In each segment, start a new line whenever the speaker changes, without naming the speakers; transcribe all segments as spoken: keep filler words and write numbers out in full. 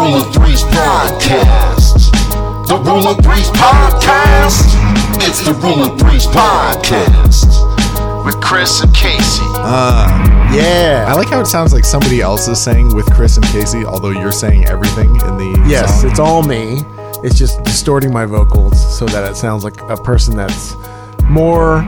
Rule of Threes podcast. The Rule of Threes podcast. It's the Rule of Threes podcast with Chris and Casey.
Uh,
yeah.
I like how it sounds like somebody else is saying with Chris and Casey, although you're saying everything in the
Yes,
song.
it's all me. It's just distorting my vocals so that it sounds like a person that's more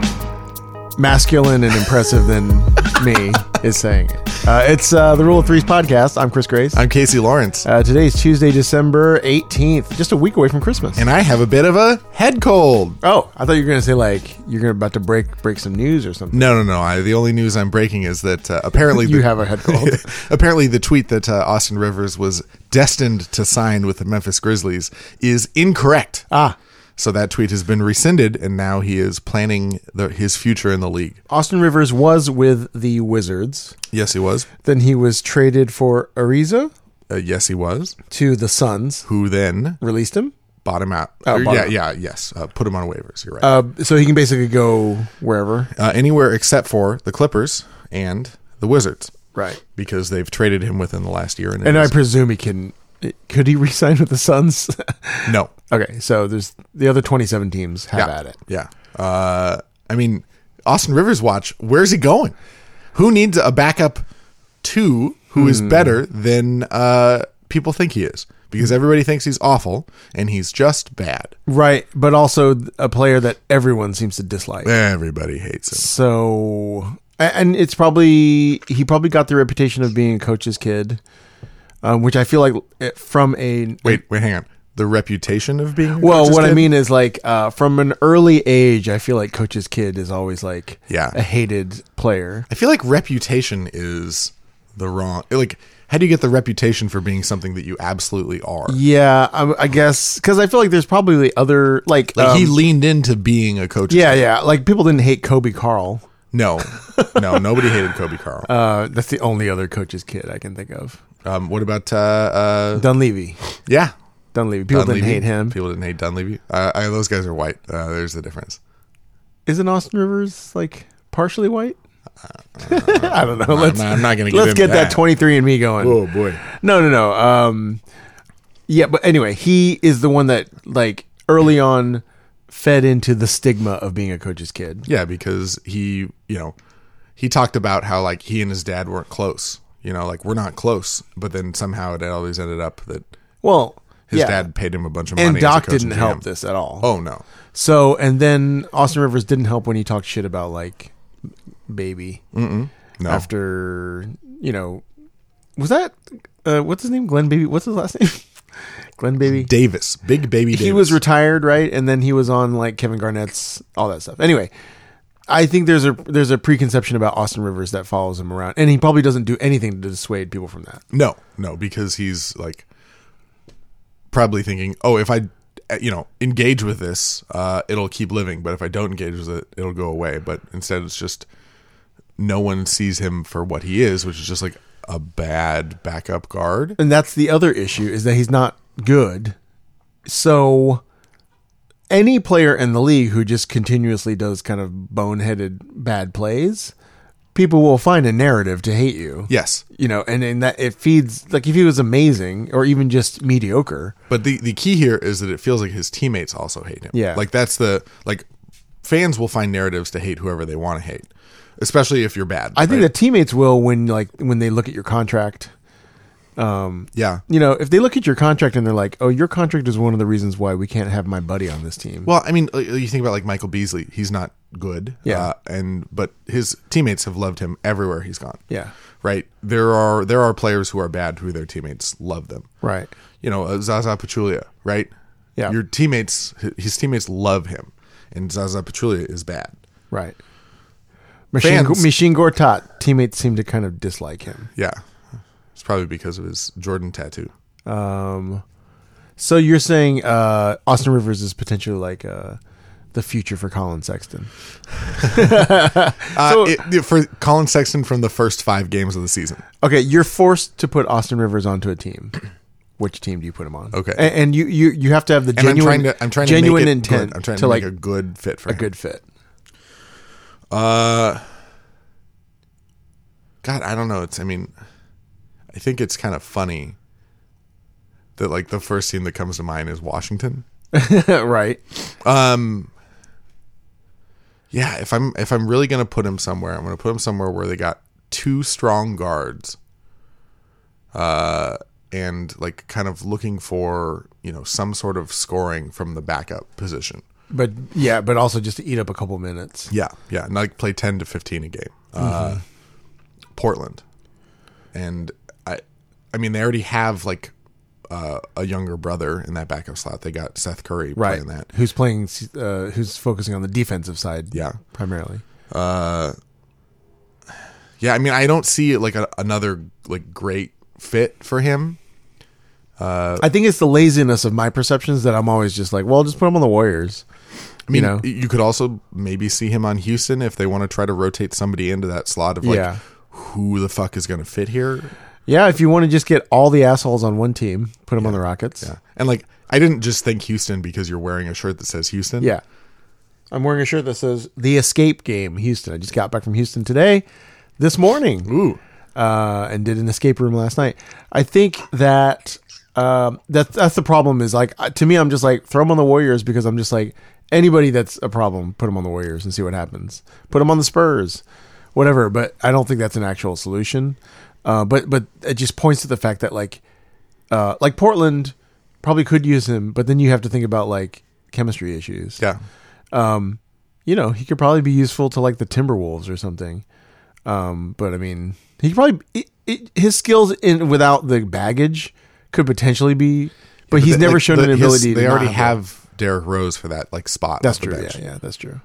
masculine and impressive than me is saying it. Uh, it's uh, the Rule of Threes podcast. I'm Chris Grace.
I'm Casey Lawrence.
Uh, today's Tuesday, December eighteenth, just a week away from Christmas.
And I have a bit of a head cold.
Oh, I thought you were going to say like you're gonna about to break break some news or something.
No, no, no. I, the only news I'm breaking is that uh, apparently
You
the,
have a head cold.
apparently the tweet that uh, Austin Rivers was destined to sign with the Memphis Grizzlies is incorrect.
Ah.
So that tweet has been rescinded, and now he is planning the, his future in the league.
Austin Rivers was with the Wizards.
Yes, he was.
Then he was traded for Ariza
Uh, yes, he was.
to the Suns.
Who then
Released him.
bought him out?
Oh,
Or,
bought
yeah,
him.
yeah, yes. Uh, put him on waivers. You're right.
Uh, so he can basically go wherever.
Uh, anywhere except for the Clippers and the Wizards,
Right.
because they've traded him within the last year. And, it
And I
is-
presume he can. Could he re-sign with the Suns?
no.
Okay, so there's the other twenty-seven teams have
yeah,
at it.
Yeah. Uh, I mean, Austin Rivers watch. Where's he going? Who needs a backup two who is better than uh, people think he is? Because everybody thinks he's awful, and he's just bad.
Right, but also a player that everyone seems to dislike.
Everybody hates him.
So, a- and it's probably he probably got the reputation of being a coach's kid, um, which I feel like it- from a
Wait, wait, hang on. The reputation of being a
Well,
coach's
what I
kid?
mean is like uh, from an early age, I feel like coach's kid is always like
Yeah.
a hated player.
I feel like reputation is the wrong. Like, how do you get the reputation for being something that you absolutely are?
Yeah, I, I guess because I feel like there's probably other like,
Like
um,
he leaned into being a coach.
yeah, yeah, like people didn't hate Kobe Carl.
No, no, nobody hated Kobe Carl.
Uh, that's the only other coach's kid I can think of.
Um, what about uh, uh,
Dunleavy.
yeah?
Dunleavy. People
Dunleavy.
didn't hate him.
People didn't hate Dunleavy. Uh, I, those guys are white. Uh, there's the difference.
Isn't Austin Rivers like partially white? I don't know. Let's
I'm not, I'm not going to get
let's
into
get that twenty-three and me going.
Oh boy.
No, no, no. Um, yeah, but anyway, he is the one that like early on fed into the stigma of being a coach's kid.
Yeah, because he, you know, he talked about how like he and his dad weren't close. You know, like we're not close. But then somehow it always ended up that
Well,
his
yeah.
dad paid him a bunch of money.
and
as a
Doc
coach
didn't
and
help
G M.
this at all.
Oh no.
So, and then Austin Rivers didn't help when he talked shit about like Baby.
No.
After, you know, was that uh, what's his name? Glenn Baby. What's his last name? Glenn Baby.
Davis, big baby Davis.
He was retired, right? And then he was on like Kevin Garnett's, all that stuff. Anyway, I think there's a there's a preconception about Austin Rivers that follows him around, and he probably doesn't do anything to dissuade people from that.
No, no, because he's like probably thinking, oh, if I, you know, engage with this, uh, it'll keep living. But if I don't engage with it, it'll go away. But instead, it's just no one sees him for what he is, which is just like a bad backup guard.
And that's the other issue, is that he's not good. So any player in the league who just continuously does kind of boneheaded bad plays, people will find a narrative to hate you.
Yes,
You know, and, and that it feeds, like if he was amazing or even just mediocre.
but the the key here is that it feels like his teammates also hate him.
Yeah.
like that's the like fans will find narratives to hate whoever they want to hate, especially if you're bad.
I think
right?
that teammates will when like when they look at your contract. Um,
yeah.
you know, if they look at your contract and they're like, "Oh, your contract is one of the reasons why we can't have my buddy on this team."
Well, I mean, uh, you think about like Michael Beasley. He's not good.
Yeah.
Uh, and but his teammates have loved him everywhere he's gone.
Yeah.
Right. There are there are players who are bad who their teammates love them.
Right.
You know, uh, Zaza Pachulia. Right.
Yeah.
Your teammates, his teammates love him, and Zaza Pachulia is bad.
Right. Machine,
Fans-
Machine Gortat, teammates seem to kind of dislike him.
Yeah. It's probably because of his Jordan tattoo.
Um, so you're saying uh, Austin Rivers is potentially like uh, the future for Colin Sexton?
Uh,
So-
it, it- for Colin Sexton from the first five games of the season.
Okay, you're forced to put Austin Rivers onto a team. Which team do you put him on?
Okay.
and, and you, you you have to have the
And
genuine
I'm trying to I'm trying
genuine
to make it
intent
good. I'm trying to,
to
make
like
a good fit for
a
him.
good fit.
Uh, God, I don't know. It's, I mean, I think it's kind of funny that like the first team that comes to mind is Washington.
Right.
Um. Yeah, if I'm if I'm really gonna put him somewhere, I'm gonna put him somewhere where they got two strong guards. Uh, and like kind of looking for you know some sort of scoring from the backup position.
But yeah, but also just to eat up a couple minutes.
Yeah, yeah, and like play ten to fifteen a game. Uh, Portland, and I, I mean they already have like uh, a younger brother in that backup slot. They got Seth Curry
Right.
playing that.
Who's playing? Uh, who's focusing on the defensive side?
Yeah.
primarily.
Uh, yeah, I mean I don't see like a, another like great fit for him. Uh,
I think it's the laziness of my perceptions that I'm always just like, well, just put him on the Warriors.
I mean,
you know?
you could also maybe see him on Houston if they want to try to rotate somebody into that slot of like,
Yeah.
who the fuck is going to fit here?
Yeah, if you want to just get all the assholes on one team, put them on the Rockets.
Yeah. And like, I didn't just think Houston because you're wearing a shirt that says Houston.
Yeah. I'm wearing a shirt that says The Escape Game, Houston. I just got back from Houston today, this morning.
Ooh.
Uh, and did an escape room last night. I think that um, that that's the problem is like, uh, to me, I'm just like, throw them on the Warriors because I'm just like, anybody that's a problem, put them on the Warriors and see what happens. Put them on the Spurs, whatever. But I don't think that's an actual solution. Uh, but but it just points to the fact that like uh, like Portland probably could use him, but then you have to think about like chemistry issues.
Yeah.
Um, you know, he could probably be useful to like the Timberwolves or something. Um, but I mean, he could probably it, it, his skills in without the baggage could potentially be, but he's
the-
never
like,
shown
the-
an
his-
ability.
They
to
already
not have, that.
have Derrick Rose for that like spot.
That's
off the
true.
bench.
Yeah, yeah, that's true.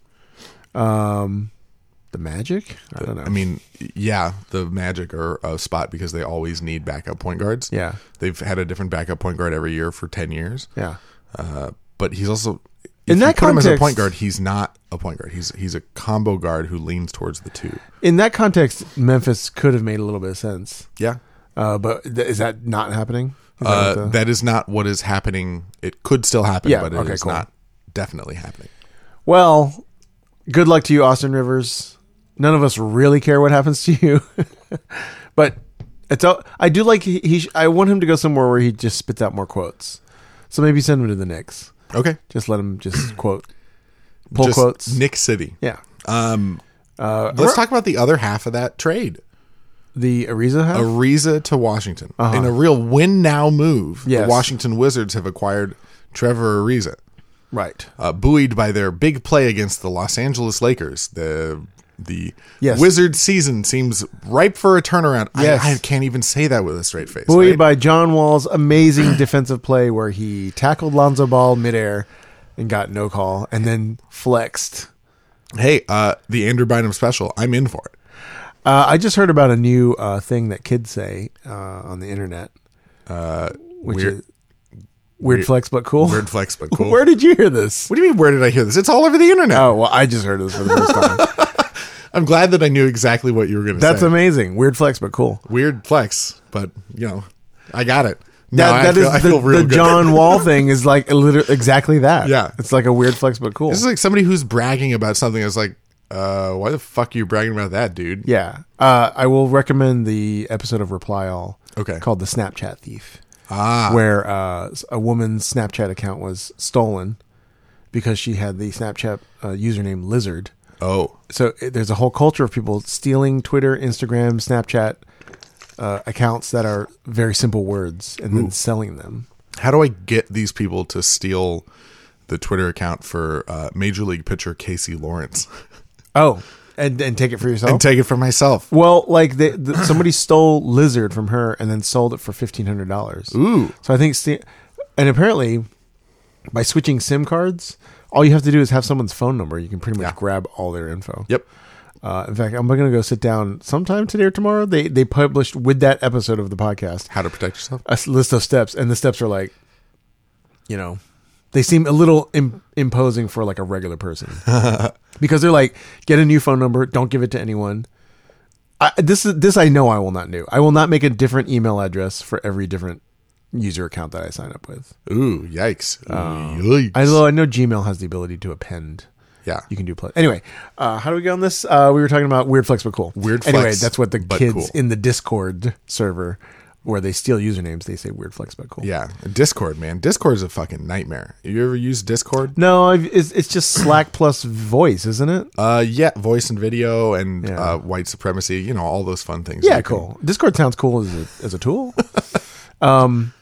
Um, the Magic. I don't know.
I mean, yeah, the Magic are a spot because they always need backup point guards.
yeah,
They've had a different backup point guard every year for ten years.
yeah.
Uh, but he's also
In
if
that
you put him as a
context-
point guard, he's not a point guard. He's he's a combo guard who leans towards the two.
In that context, Memphis could have made a little bit of sense.
Yeah.
Uh, but th- is that not happening? Is that
Uh,
what the-
that is not what is happening. It could still happen,
Yeah,
but it
okay,
is
cool.
not definitely happening.
Well, good luck to you, Austin Rivers. None of us really care what happens to you, but it's. a- I do like he. he sh- I want him to go somewhere where he just spits out more quotes. So maybe send him to the Knicks.
Okay.
Just let him just quote, pull
Just
quotes.
Nick City.
Yeah.
Um,
Uh,
let's talk about the other half of that trade.
the Ariza half.
Ariza to Washington.
Uh-huh.
In a real win now move,
Yes.
the Washington Wizards have acquired Trevor Ariza,
right.
uh, buoyed by their big play against the Los Angeles Lakers. The the
Yes.
Wizards season seems ripe for a turnaround.
Yes.
I, I can't even say that with a straight face.
Buoyed
right?
by John Wall's amazing defensive play where he tackled Lonzo Ball midair and got no call and then flexed.
Hey, uh, the Andrew Bynum special. I'm in for it.
Uh, I just heard about a new uh, thing that kids say uh, on the internet.
Uh,
Which
weird,
is weird,
weird-
flex, but cool.
weird flex, but cool.
Where did you hear this?
What do you mean? Where did I hear this? It's all over the internet.
Oh, well, I just heard this for the first time.
I'm glad that I knew exactly what you were going to say.
That's amazing. Weird flex, but cool.
Weird flex, but you know, I got it. Now
That, that
I feel,
is
I
the,
feel real
the
good.
John Wall thing is like literally exactly that.
Yeah.
It's like a weird flex, but cool.
This is like somebody who's bragging about something. That's like, uh, why the fuck are you bragging about that, dude?
Yeah. Uh, I will recommend the episode of Reply All
Okay.
called The Snapchat Thief,
Ah,
where uh, a woman's Snapchat account was stolen because she had the Snapchat uh, username Lizard.
oh,
So it, there's a whole culture of people stealing Twitter, Instagram, Snapchat uh, accounts that are very simple words and then selling them.
how do I get these people to steal the Twitter account for uh, Major League pitcher Casey Lawrence
Oh, and, and take it for yourself?
and take it for myself?
Well, like they, the, somebody stole Lizard from her and then sold it for fifteen hundred dollars.
Ooh,
So I think, st- and apparently, by switching SIM cards, all you have to do is have someone's phone number. You can pretty much
Yeah.
grab all their info.
yep.
Uh, in fact, I'm going to go sit down sometime today or tomorrow. They they published with that episode of the podcast
How to protect yourself?
a s- list of steps, and the steps are like, you know, they seem a little Im- imposing for like a regular person because they're like, get a new phone number, don't give it to anyone. I, this is this I know I will not do. I will not make a different email address for every different user account that I sign up with.
Ooh, yikes! Yikes.
Although I know Gmail has the ability to append.
yeah,
You can do plus. Anyway, uh, how do we get on this? Uh, we were talking about weird flex, but cool.
Weird
Anyway,
flex,
that's what the
but
kids
cool.
in the Discord server where they steal usernames. They say weird flex about cool.
Yeah, Discord, man. Discord is a fucking nightmare. You ever use Discord?
No, I've, it's it's just Slack plus voice, isn't it?
Uh, yeah, voice and video and
Yeah.
uh, white supremacy. You know, all those fun things.
Yeah,
You can-
cool. Discord sounds cool as a, as a tool. um,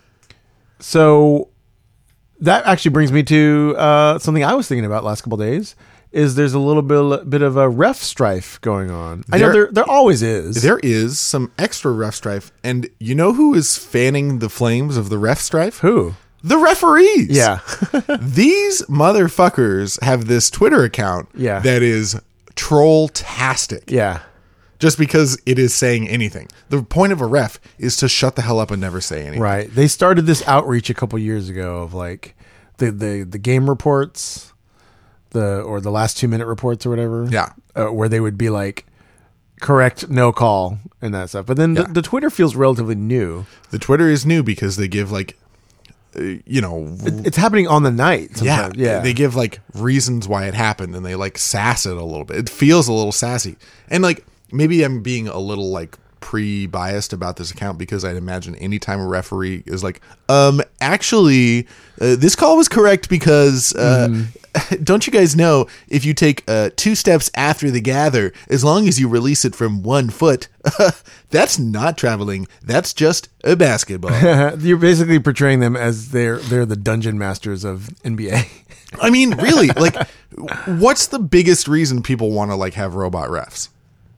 so that actually brings me to uh, something I was thinking about last couple of days. Is there's a little bit bit of a ref strife going on? I know
There-
there there always is.
There is some extra ref strife, and you know who is fanning the flames of the ref strife?
Who?
The referees.
Yeah.
These motherfuckers have this Twitter account
Yeah.
that is troll-tastic.
Yeah.
Just because it is saying anything. The point of a ref is to shut the hell up and never say anything.
Right. They started this outreach a couple years ago of like the the the game reports, the or the last two minute reports or whatever.
Yeah.
Uh, where they would be like correct, no call and that stuff. But then
Yeah.
the, the Twitter feels relatively new.
The Twitter is new because they give like, uh, you know,
It's happening on the night.
yeah,
Sometimes. Yeah.
they give like reasons why it happened and they like sass it a little bit. It feels a little sassy. And like maybe I'm being a little like pre-biased about this account because I'd imagine anytime a referee is like, um, actually, uh, this call was correct because uh,
Mm-hmm.
don't you guys know if you take uh, two steps after the gather, as long as you release it from one foot, that's not traveling. That's just a basketball.
You're basically portraying them as they're they're the dungeon masters of N B A.
I mean, really, like, what's the biggest reason people want to like have robot refs?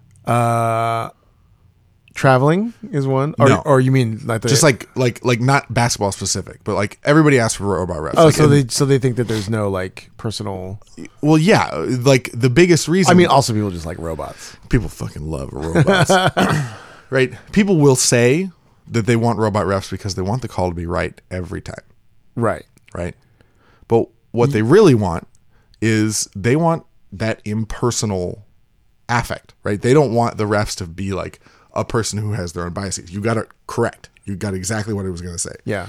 Uh, traveling is one, or
No.
or you mean like the,
Just like, like, like not basketball specific, but like everybody asks for robot refs.
oh,
Like,
so
and-
they so they think that there's no like personal.
well, yeah, like the biggest reason.
I mean, also people just like robots.
people fucking love robots, right? People will say that they want robot refs because they want the call to be right every time,
Right.
right? But what they really want is they want that impersonal affect, right? They don't want the refs to be like a person who has their own biases. You got it correct. You got exactly what I was going to say.
Yeah.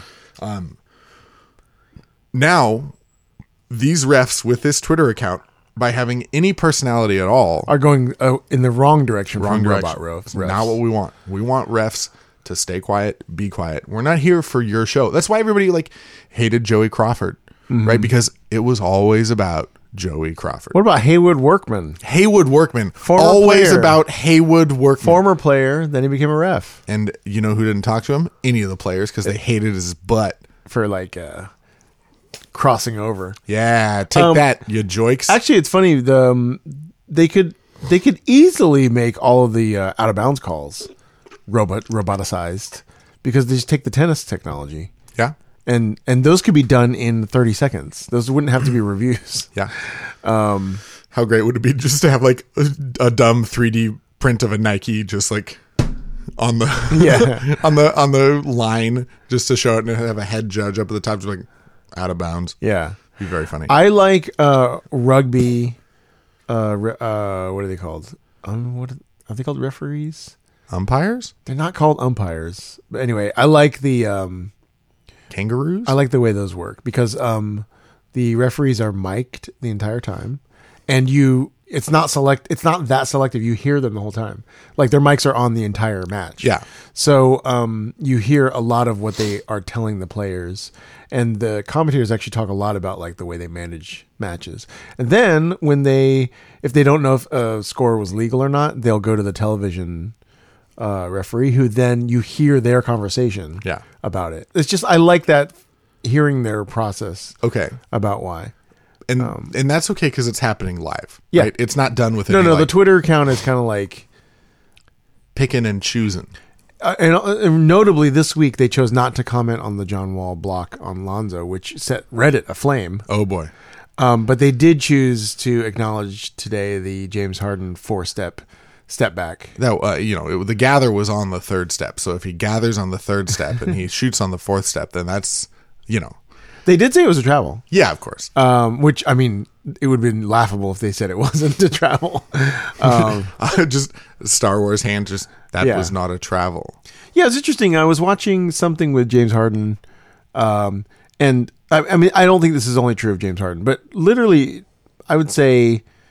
Now, these refs with this Twitter account, by having any personality at all,
Are going uh, in the wrong direction
wrong
from
direction.
robot refs.
It's not what we want. We want refs to stay quiet, be quiet. We're not here for your show. That's why everybody like hated Joey Crawford,
Mm-hmm.
right? Because it was always about Joey Crawford.
What about Haywood Workman,
Haywood Workman,
Former
always
player.
about Haywood Workman.
former player? Then he became a ref
And you know who didn't talk to him? Any of the players because they hated his butt.
for like uh, crossing over.
Yeah, take
Um,
that, you joiks.
Actually, it's funny. The um, they could they could easily make all of the uh, out of bounds calls robot roboticized because they just take the tennis technology
yeah,
and and those could be done in thirty seconds. Those wouldn't have to be reviews.
yeah. Um, How great would it be just to have like a, a dumb three D print of a Nike just like on the
Yeah.
on the on the line just to show it and have a head judge up at the top just like out of bounds.
Yeah,
Be very funny.
I like uh, rugby. Uh, re- uh, what are they called? Um, what are, are they called? Referees?
Umpires,
They're not called umpires. But anyway, I like the um,
kangaroos.
I like the way those work because um, the referees are mic'd the entire time, and you it's not select it's not that selective. You hear them the whole time. Like their mics are on the entire match.
Yeah.
So um, you hear a lot of what they are telling the players, and the commentators actually talk a lot about like the way they manage matches. And then when they if they don't know if a score was legal or not, they'll go to the television uh, referee, who then you hear their conversation
Yeah.
about it. It's just I like that hearing their process
Okay,
about why.
and and that's okay because it's happening live.
Um, Yeah.
right? It's not done with
No,
any,
no, the
like,
Twitter account is kind of like,
picking and choosing.
uh, and, uh, and notably this week they chose not to comment on the John Wall block on Lonzo, which set Reddit aflame.
Oh boy.
Um, but they did choose to acknowledge today the James Harden four step step back.
That uh, you know, it, the gather was on the third step. So if he gathers on the third step and he shoots on the fourth step, then that's, you know,
They did say it was a travel,
yeah, of course.
um, which I mean, it would have been laughable if they said it wasn't to travel. Um,
just Star Wars hand, just that
Yeah.
was not a travel.
Yeah, it's interesting. I was watching something with James Harden, um, and I, I mean, I don't think this is only true of James Harden, but literally, I would say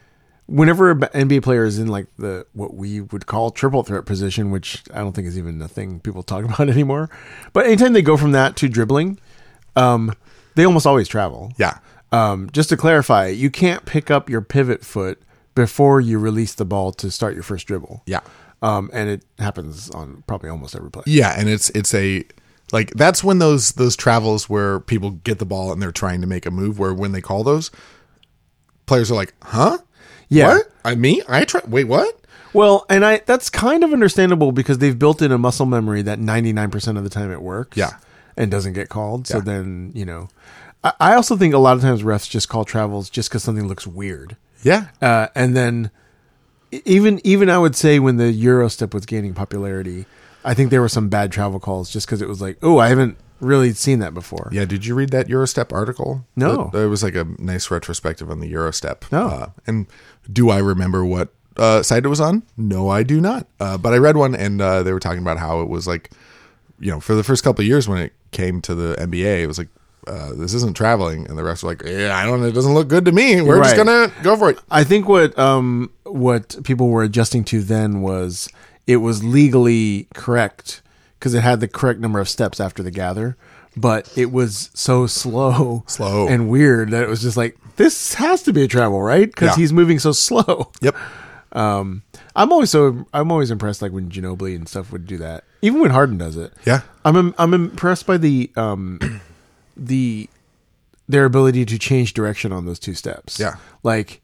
whenever an N B A player is in like the what we would call triple threat position, which I don't think is even a thing people talk about anymore, but anytime they go from that to dribbling, um, they almost always travel.
Yeah.
Um, just to clarify, you can't pick up your pivot foot before you release the ball to start your first dribble.
Yeah.
Um, and it happens on probably almost every play.
Yeah, and it's it's a like that's when those those travels where people get the ball and they're trying to make a move. Where when they call those, players are like, "Huh?
Yeah.
What? I me? I try. Wait, what?"
Well, and I that's kind of understandable because they've built in a muscle memory that ninety-nine percent of the time it works.
Yeah.
And doesn't get called. So
Yeah.
then, you know, I, I also think a lot of times refs just call travels just because something looks weird.
Yeah.
Uh, and then even even I would say when the Euro step was gaining popularity, I think there were some bad travel calls just because it was like, oh, I haven't really seen that before.
Yeah, did you read that Eurostep article?
No.
It, it was like a nice retrospective on the Eurostep.
No.
Uh, and do I remember what uh, site it was on? No, I do not. Uh, but I read one, and uh, they were talking about how it was like, you know, for the first couple of years when it came to the N B A, it was like, uh, this isn't traveling. And the refs were like, yeah, I don't know. It doesn't look good to me. We're just
Right.
going to go for it.
I think what um what people were adjusting to then was it was legally correct because it had the correct number of steps after the gather, but it was so slow,
Slow.
and weird that it was just like this has to be a travel, right? Because
Yeah.
he's moving so slow.
Yep.
Um, I'm always so I'm always impressed like when Ginobili and stuff would do that, even when Harden does it.
Yeah.
I'm I'm impressed by the um the their ability to change direction on those two steps.
Yeah.
Like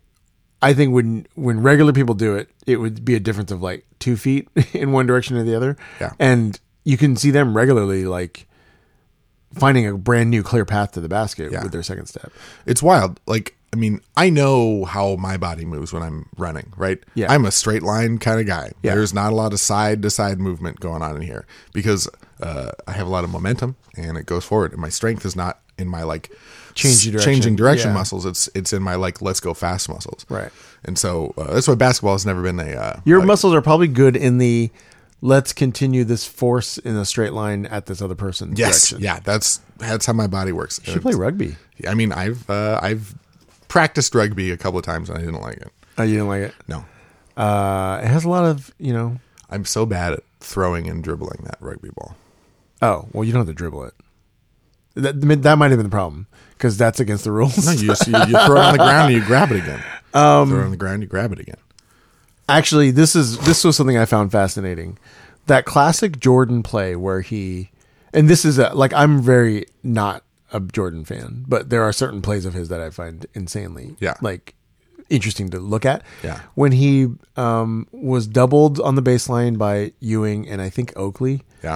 I think when when regular people do it, it would be a difference of like two feet in one direction or the other.
Yeah.
And you can see them regularly like finding a brand new clear path to the basket
Yeah.
with their second step.
It's wild. Like, I mean, I know how my body moves when I'm running, right?
Yeah.
I'm a straight line kind of guy.
Yeah.
There's not a lot of side to side movement going on in here because uh, I have a lot of momentum and it goes forward. And my strength is not in my like
Changing
s-
direction.
changing direction
Yeah.
muscles. It's it's in my like let's go fast muscles.
Right.
And so uh, that's why basketball has never been a uh,
Your
like-
muscles are probably good in the let's continue this force in a straight line at this other person.
Yes,
direction.
yeah, that's that's how my body works.
You should play rugby.
I mean, I've uh, I've practiced rugby a couple of times and I didn't like it.
Oh, you didn't like it?
No,
Uh, it has a lot of, you know.
I'm so bad at throwing and dribbling that rugby ball.
Oh, well, you don't have to dribble it. That that might have been the problem because that's against the rules.
No, you just you, you throw it on the ground and you grab it again. Um, throw it on the ground, you grab it again.
Actually, this is this was something I found fascinating. That classic Jordan play where he, and this is a, like I'm very not a Jordan fan, but there are certain plays of his that I find insanely
Yeah.
like interesting to look at.
Yeah.
When he um, was doubled on the baseline by Ewing and I think Oakley.
Yeah,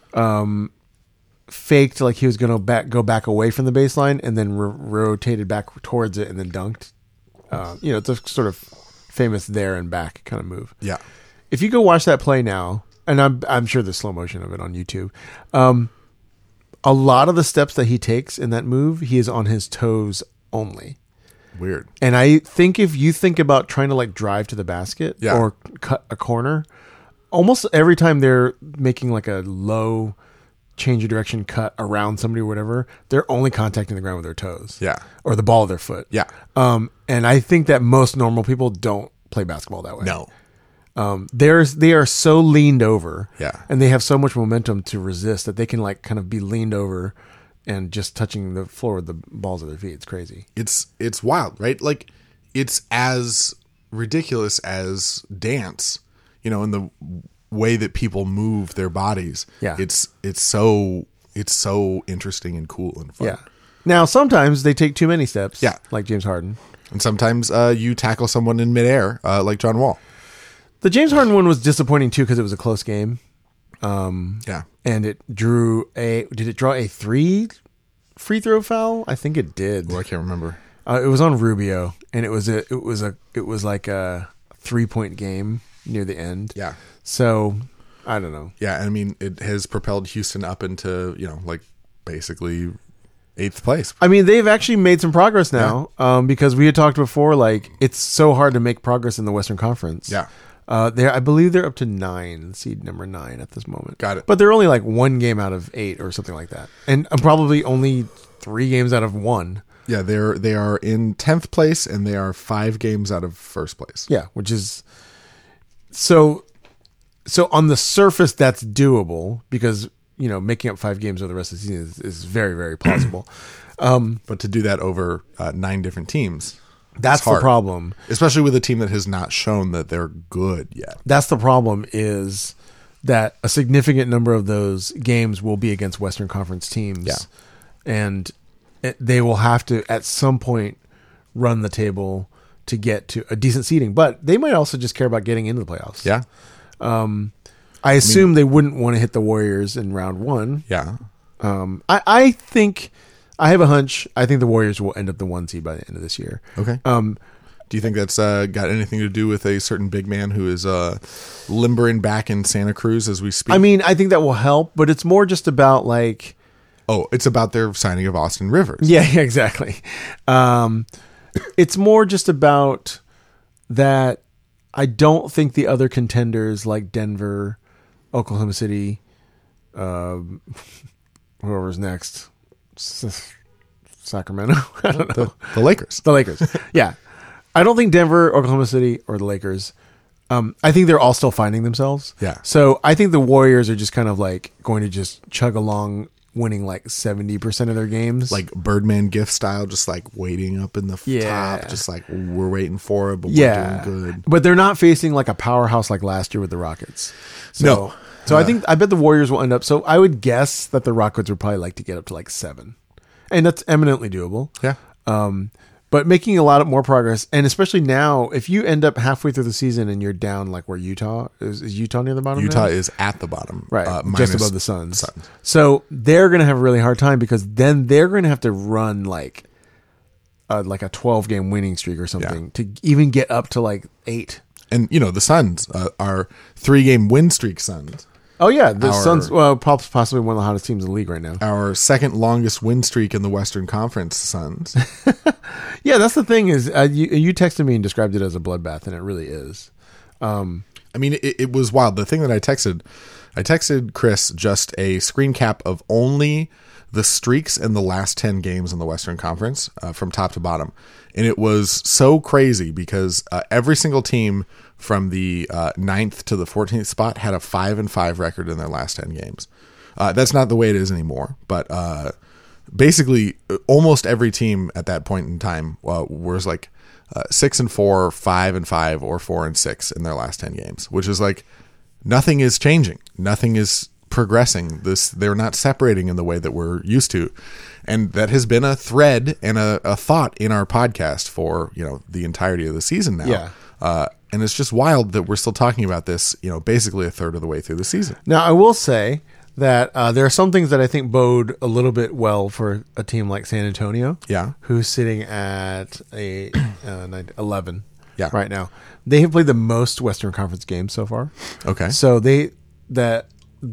Faked like he was going to back go back away from the baseline and then ro- rotated back towards it and then dunked. Uh, you know, it's a sort of famous there and back kind of move.
yeah,
If you go watch that play now, and I'm I'm sure there's slow motion of it on YouTube, um, a lot of the steps that he takes in that move, he is on his toes only.
weird.
And I think if you think about trying to like drive to the basket
Yeah.
or cut a corner, almost every time they're making like a low change of direction cut around somebody or whatever, they're only contacting the ground with their toes.
Yeah.
Or the ball of their foot.
Yeah,
Um, and I think that most normal people don't play basketball that way.
no,
Um, there's they are so leaned over.
Yeah.
And they have so much momentum to resist that they can like kind of be leaned over and just touching the floor with the balls of their feet. It's crazy.
it's it's wild, right? Like it's as ridiculous as dance, you know, in the way that people move their bodies.
Yeah.
it's it's so it's so interesting and cool and fun.
Yeah. Now sometimes they take too many steps.
Yeah.
Like James Harden.
And sometimes uh, you tackle someone in midair, uh, like John Wall.
The James Harden one was disappointing too because it was a close game.
Yeah,
And it drew a did it draw a three free throw foul? I think it did.
well, I can't remember.
Uh, it was on Rubio, and it was a it was a it was like a three point game near the end.
Yeah,
So I don't know.
yeah. I mean, it has propelled Houston up into, you know, like basically eighth place.
I mean, they've actually made some progress now um, because we had talked before. Like it's so hard to make progress in the Western Conference.
Yeah.
Uh, they're I believe they're up to nine, seed number nine at this moment.
Got it.
But they're only like one game out of eight or something like that, and uh, probably only three games out of one
Yeah, they're they are in tenth place, and they are five games out of first place.
Yeah, which is so. So on the surface, that's doable because you know making up five games over the rest of the season is, is very very plausible. Um,
But to do that over uh, nine different teams,
that's
it's
the
hard.
problem.
Especially with a team that has not shown that they're good yet.
That's the problem is that a significant number of those games will be against Western Conference teams.
Yeah.
And it, they will have to, at some point, run the table to get to a decent seeding. But they might also just care about getting into the playoffs.
Yeah,
I assume they wouldn't want to hit the Warriors in round one.
yeah.
Um, I, I think, I have a hunch, I think the Warriors will end up the one seed by the end of this year.
Okay.
Um,
Do you think that's uh, got anything to do with a certain big man who is uh, limbering back in Santa Cruz as we speak?
I mean, I think that will help, but it's more just about like...
oh, it's about their signing of Austin Rivers.
Yeah, yeah, exactly. Um, it's more just about that I don't think the other contenders like Denver, Oklahoma City, um, whoever's next, S- Sacramento, I don't know.
The, the Lakers.
The Lakers. Yeah. I don't think Denver, Oklahoma City, or the Lakers. Um, I think they're all still finding themselves.
Yeah.
So I think the Warriors are just kind of like going to just chug along, winning like seventy percent of their games.
Like Birdman gift style, just like waiting up in the f-
Yeah.
top, just like we're waiting for it, but
yeah.
we're doing good.
But they're not facing like a powerhouse like last year with the Rockets. So,
No.
So I
Uh,
think, I bet the Warriors will end up, so I would guess that the Rockets would probably like to get up to like seven. And that's eminently doable.
Yeah.
Um, but making a lot of more progress, and especially now, if you end up halfway through the season and you're down like where Utah is, is Utah near the bottom?
Utah
now?
is at the bottom.
right,
uh,
just
minus
above the Suns.
Suns.
So they're going to have a really hard time because then they're going to have to run like, uh, like a twelve game winning streak or something to even get up to like eight.
And, you know, the Suns uh, are three game win streak Suns.
Oh yeah, the
Our-
Suns, well, prob- possibly one of the hottest teams in the league right now.
Our second longest win streak in the Western Conference Suns.
Yeah, that's the thing is, uh, you, you texted me and described it as a bloodbath, and it really is. Um,
I mean, it, it was wild. The thing that I texted, I texted Chris just a screen cap of only the streaks in the last ten games in the Western Conference uh, from top to bottom. And it was so crazy because uh, every single team from the uh, ninth to the fourteenth spot had a five and five record in their last ten games. Uh, that's not the way it is anymore, but uh, basically almost every team at that point in time uh, was like uh, six and four, five and five, or four and six in their last ten games, which is like nothing is changing. Nothing is progressing. This they're not separating in the way that we're used to, and that has been a thread and a, a thought in our podcast for you know the entirety of the season now.
Yeah.
Uh, and it's just wild that we're still talking about this, you know, basically a third of the way through the season.
now, I will say that uh, there are some things that I think bode a little bit well for a team like San Antonio.
Yeah.
Who's sitting at a uh, nine, eleven
Yeah.
right now. They have played the most Western Conference games so far.
Okay.
So they that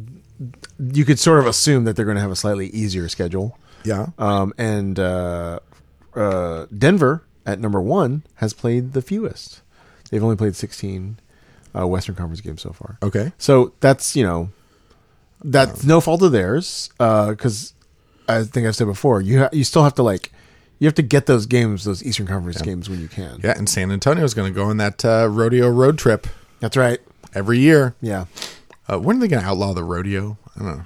you could sort of assume that they're going to have a slightly easier schedule.
Yeah.
Um, and uh, uh, Denver at number one has played the fewest. They've only played sixteen uh, Western Conference games so far.
Okay.
So that's, you know, that's no fault of theirs because I think I've said before, you ha- you still have to like, you have to get those games, those Eastern Conference games when you can.
Yeah, and San Antonio is going to go on that uh, rodeo road trip
That's right.
every year.
Yeah.
Uh, when are they going to outlaw the rodeo? I don't know.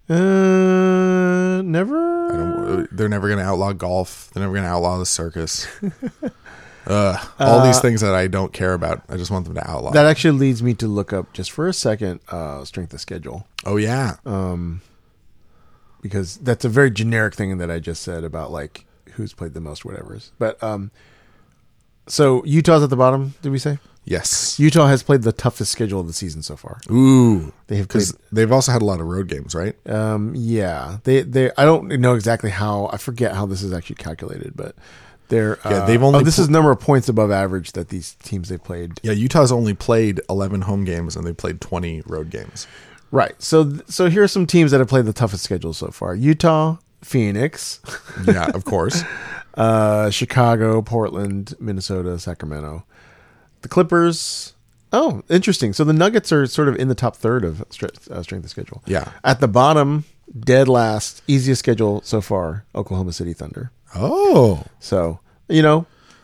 Uh, never.
I don't, they're never going to outlaw golf. They're never going to outlaw the circus. uh, all these things that I don't care about. I just want them to outlaw.
That actually leads me to look up just for a second uh, strength of schedule.
oh, yeah.
Um, because that's a very generic thing that I just said about like who's played the most whatever's. But um, so Utah's at the bottom, did we say?
Yes.
Utah has played the toughest schedule of the season so far.
Ooh.
They have played,
Because they've also had a lot of road games, right?
um, yeah, they, they, I don't know exactly how, I forget how this is actually calculated, but they're,
Yeah,
uh,
they've only
oh, this
pl-
is number of points above average that these teams they've played.
Yeah, Utah's only played eleven home games and they played twenty road games.
Right. So, so here are some teams that have played the toughest schedule so far. Utah, Phoenix,
Yeah, of course.
uh, Chicago, Portland, Minnesota, Sacramento. The Clippers. Oh, interesting. So the Nuggets are sort of in the top third of stre- uh, strength of schedule.
Yeah.
At the bottom, dead last, easiest schedule so far, Oklahoma City Thunder.
Oh,
So, you know,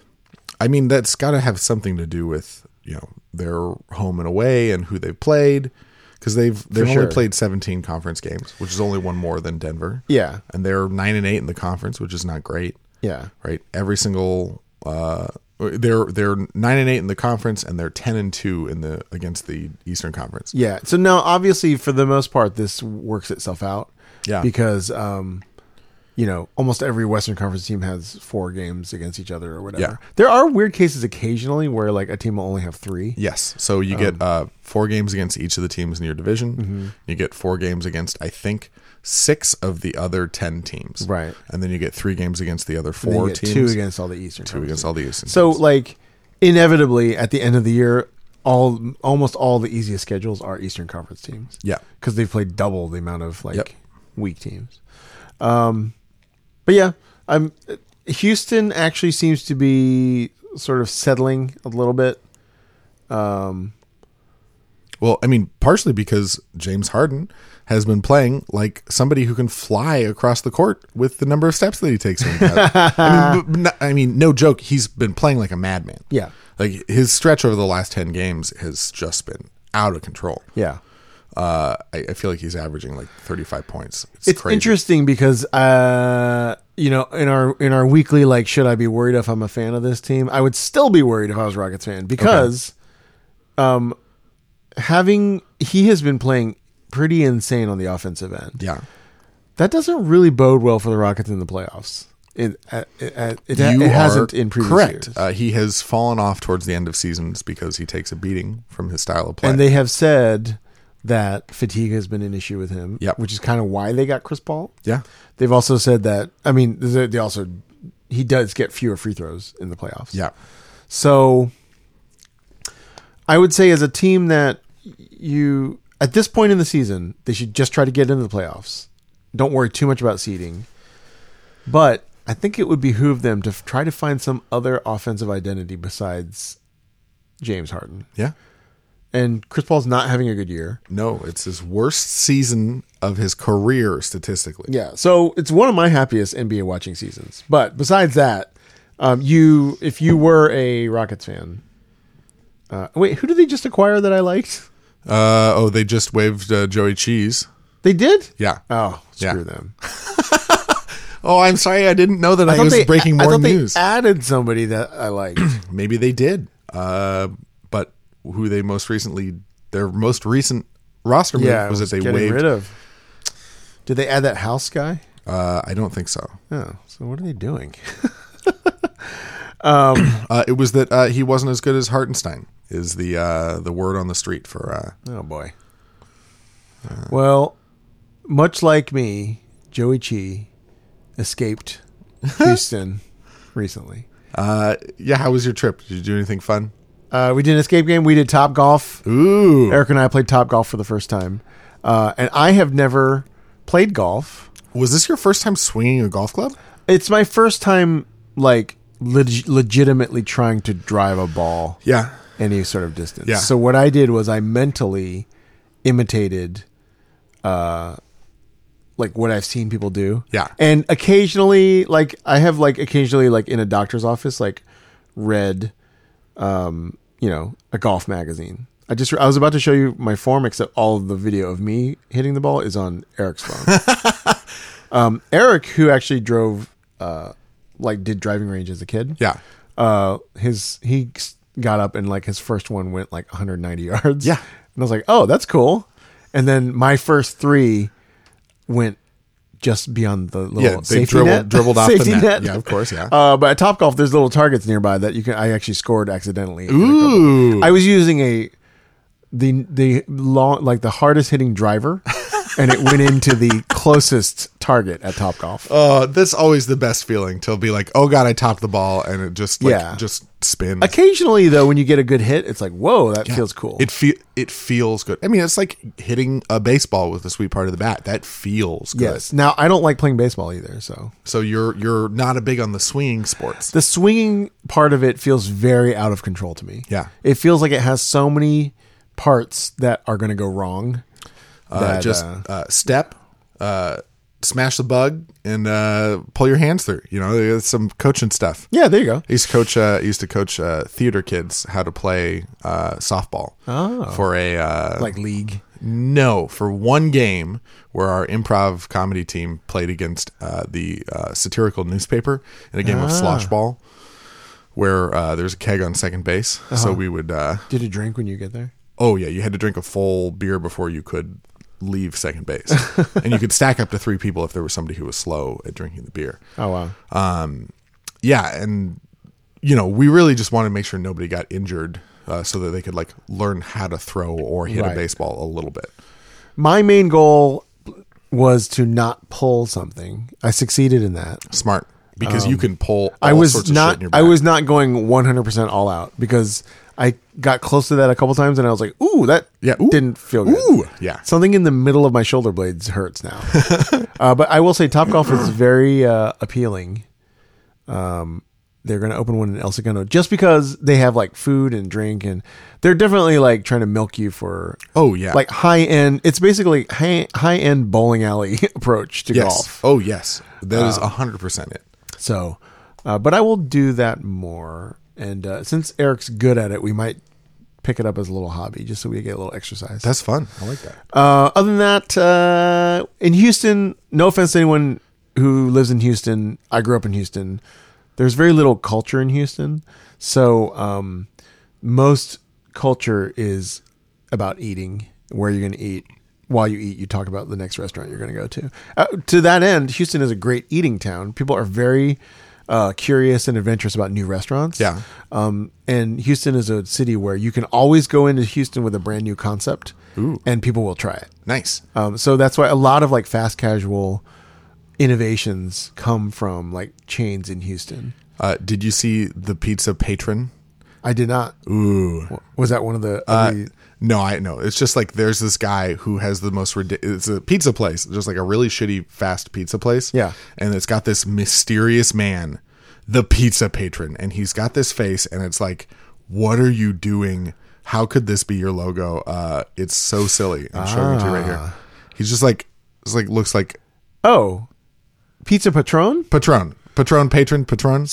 I mean, that's got to have something to do with, you know, their home and away and who they've played, because they've they've
For
only
sure.
played seventeen conference games, which is only one more than Denver.
yeah,
And they're nine and eight in the conference, which is not great,
yeah.
right? Every single uh, they're they're nine and eight in the conference, and they're ten and two in the against the Eastern Conference.
Yeah. So now, obviously, for the most part, this works itself out.
Yeah.
Because, um, you know, almost every Western Conference team has four games against each other or whatever.
Yeah.
There are weird cases occasionally where like a team will only have three.
Yes. So you
Um,
get uh, four games against each of the teams in your division.
Mm-hmm.
You get four games against, I think, six of the other ten teams.
Right.
And then you get three games against the other
And then
four
you get
teams.
two against all the Eastern.
Two
Conference
against all the Eastern.
So
teams.
like inevitably at the end of the year, all almost all the easiest schedules are Eastern Conference teams.
Yeah.
Because they've played double the amount of like
Yep.
weak teams. Um, but yeah, I'm Houston actually seems to be sort of settling a little bit. Um,
Well, I mean, partially because James Harden has been playing like somebody who can fly across the court with the number of steps that he takes. When he has. I, mean, but not, I mean, no joke. He's been playing like a madman.
Yeah.
Like his stretch over the last ten games has just been out of control.
yeah.
Uh, I, I feel like he's averaging like thirty-five points. It's,
It's
crazy.
interesting because uh you know in our in our weekly like should I be worried if I'm a fan of this team? I would still be worried if I was a Rockets fan because um having he has been playing pretty insane on the offensive end.
Yeah.
That doesn't really bode well for the Rockets in the playoffs. It it, it, it,
You
it hasn't
are
in previous
correct.
years.
Uh, he has fallen off towards the end of seasons because he takes a beating from his style of play.
And they have said that fatigue has been an issue with him,
Yep.
which is kind of why they got Chris Paul.
yeah.
They've also said that, I mean, they they also, he does get fewer free throws in the playoffs.
Yeah.
So I would say as a team that you, at this point in the season, they should just try to get into the playoffs. Don't worry too much about seeding. But I think it would behoove them to f- try to find some other offensive identity besides James Harden.
Yeah.
And Chris Paul's not having a good year.
No, it's his worst season of his career statistically.
Yeah, so it's one of my happiest N B A watching seasons. But besides that, um, you if you were a Rockets fan, uh, wait, who did they just acquire that I liked?
Uh, oh, they just waived uh, Joey Cheese.
They did?
Yeah.
Oh, screw
Yeah.
them.
Oh, I'm sorry. I didn't know that I,
thought
was
they,
breaking
I
more
thought
news.
They added somebody that I liked.
Maybe they did. Uh, but who they most recently, their most recent roster move
yeah,
was
was
that they
getting
waived.
rid of. Did they add that house guy?
Uh, I don't think so.
Oh, so what are they doing?
Uh, it was that uh, he wasn't as good as Hartenstein. Is the uh, the word on the street for? Uh,
Oh boy. Well, much like me, Joey Chi escaped Houston recently.
uh, yeah. How was your trip? Did you do anything fun?
Uh, we did an escape game. We did Top Golf.
Ooh.
Eric and I played Top Golf for the first time, uh, and I have never played golf.
Was this your first time swinging a golf club?
It's my first time, like leg- legitimately trying to drive a ball
Yeah.
any sort of distance.
Yeah.
So what I did was I mentally imitated, uh, like what I've seen people do.
Yeah.
And occasionally, like I have like occasionally like in a doctor's office, like read, um, you know, a golf magazine. I just I was about to show you my form, except all of the video of me hitting the ball is on Eric's phone. um, Eric, who actually drove, uh, like did driving range as a kid.
Yeah.
Uh, his he got up and like his first one went like one hundred ninety yards.
Yeah.
And I was like, oh, that's cool. And then my first three went just beyond the little
Yeah, they
safety
dribbled-
net.
dribbled off the
Safety
net. Yeah, of course, yeah.
Uh, but at Topgolf, there's little targets nearby that you can. I actually scored accidentally.
Ooh.
I was using a the the long like the hardest hitting driver, and it went into the closest target at Topgolf.
Uh, that's always the best feeling to be like, oh god, I topped the ball and it just like,
Yeah.
just spins.
Occasionally, though, when you get a good hit, it's like, whoa, that feels cool.
It fe- it feels good. I mean, it's like hitting a baseball with the sweet part of the bat. That feels good.
Yes. Now, I don't like playing baseball either, so
So you're you're not a big on the swinging sports.
the swinging part of it feels very out of control to me.
Yeah.
It feels like it has so many parts that are going to go wrong.
Uh,
that,
just
uh,
uh, step, uh, smash the bug and uh, pull your hands through. You know, there's some coaching stuff.
Yeah, there you go.
I used to coach. Uh, I used to coach uh, theater kids how to play uh, softball
Oh.
for a uh,
Like league.
no for one game where our improv comedy team played against uh, the uh, satirical newspaper in a game of
Ah.
slosh ball, where uh, there's a keg on second base. So we would. Uh,
Did you drink when you get there?
oh yeah, you had to drink a full beer before you could leave second base, and you could stack up to three people if there was somebody who was slow at drinking the beer.
Oh, wow.
Um, yeah, and you know, we really just wanted to make sure nobody got injured, uh, so that they could like learn how to throw or hit
Right.
a baseball a little bit.
My main goal was to not pull something. I succeeded in that.
Smart, because you can pull. All
Um, I was
sorts of
not.
shit in your
I
back.
was not going one hundred percent all out because I got close to that a couple times and I was like, "Ooh, that
Yeah, ooh.
didn't feel good."
Ooh, yeah.
Something in the middle of my shoulder blades hurts now. uh, but I will say, Topgolf is very uh, appealing. Um, they're going to open one in El Segundo just because they have like food and drink, and they're definitely like trying to milk you for
Oh yeah,
like high end. It's basically high high end bowling alley approach to
yes.
golf.
Oh yes, that is a hundred percent it.
So, uh, but I will do that more. And uh, since Eric's good at it, we might pick it up as a little hobby just so we get a little exercise.
That's fun. I like that.
Uh, other than that, uh, in Houston, no offense to anyone who lives in Houston, I grew up in Houston. There's very little culture in Houston. So um, most culture is about eating, where you're going to eat. While you eat, you talk about the next restaurant you're going to go to. Uh, to that end, Houston is a great eating town. People are very uh, curious and adventurous about new restaurants.
Yeah.
Um, and Houston is a city where you can always go into Houston with a brand new concept,
Ooh.
and people will try it.
Nice.
Um, so that's why a lot of like fast casual innovations come from like chains in Houston.
Uh, did you see the Pizza Patron?
I did not.
Ooh.
Was that one of the?
Uh,
ugly-
no, I know. It's just like there's this guy who has the most ridiculous. It's a pizza place, just like a really shitty fast pizza place.
Yeah.
and it's got this mysterious man, the Pizza Patron, and he's got this face, and it's like, what are you doing? How could this be your logo? Uh, it's so silly. I'm showing it to you right here. He's just like, it's like looks like
oh, Pizza Patron.
Patron, Patron, Patron, Patron.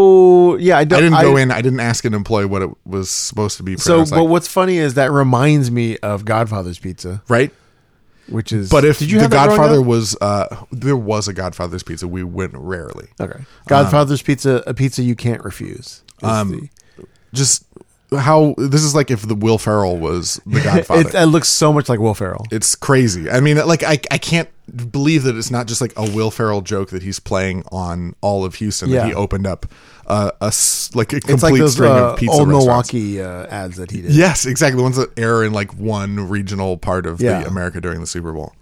So yeah, I, don't,
I didn't go in. I didn't ask an employee what it was supposed to be.
So,
pronounced
but
like,
what's funny is that reminds me of Godfather's Pizza,
right?
which is.
But if
did you
the
have that growing
Godfather
up?
was, uh, there was a Godfather's Pizza, we went rarely.
Okay, Godfather's Pizza, a pizza you can't refuse. is
Um,
the-
Just how this is like if the Will Ferrell was the Godfather.
it, it looks so much like Will Ferrell.
It's crazy. I mean, like I, I can't believe that it's not just like a Will Ferrell joke that he's playing on all of Houston.
Yeah.
That he opened up uh, a s- like a
It's
complete
like those
string
uh,
of pizza
old
restaurants.
Milwaukee uh, ads that he did.
Yes, exactly. The ones that air in like one regional part of
Yeah.
the America during the Super Bowl.